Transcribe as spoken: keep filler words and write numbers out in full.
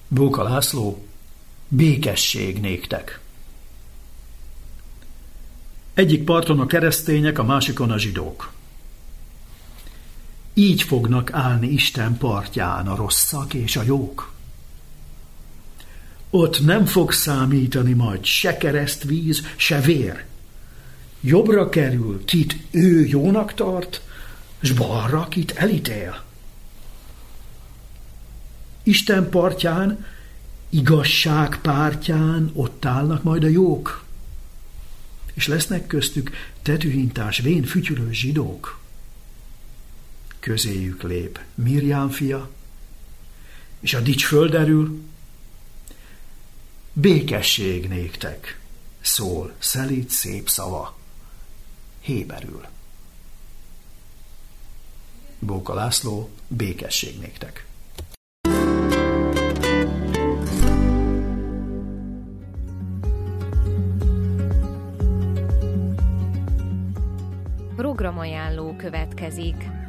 Bóka László, békesség néktek. Egyik parton a keresztények, a másikon a zsidók. Így fognak állni Isten partján a rosszak és a jók. Ott nem fog számítani majd se keresztvíz, se vér. Jobbra kerül, kit ő jónak tart, s balra, kit elítél. Isten partján, igazság pártján ott állnak majd a jók, és lesznek köztük tetűhintás, vén fütyülő zsidók. Közéjük lép Mirjám fia, és a dics földerül, békesség néktek, szól szelíd szép szava, héberül. Bóka László, békesség néktek. Programajánló következik.